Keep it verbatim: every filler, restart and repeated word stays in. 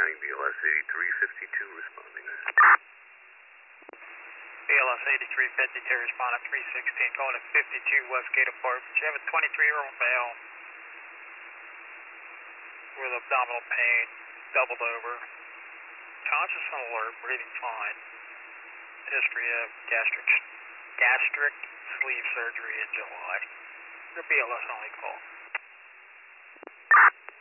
County, B L S eighty-three fifty-two responding. B L S eighty-three fifty-two responding three sixteen, going to fifty-two Westgate Apartments. You have a twenty-three-year-old male with abdominal pain, doubled over, conscious and alert, breathing fine. History of gastric gastric sleeve surgery in July. Your B L S only call.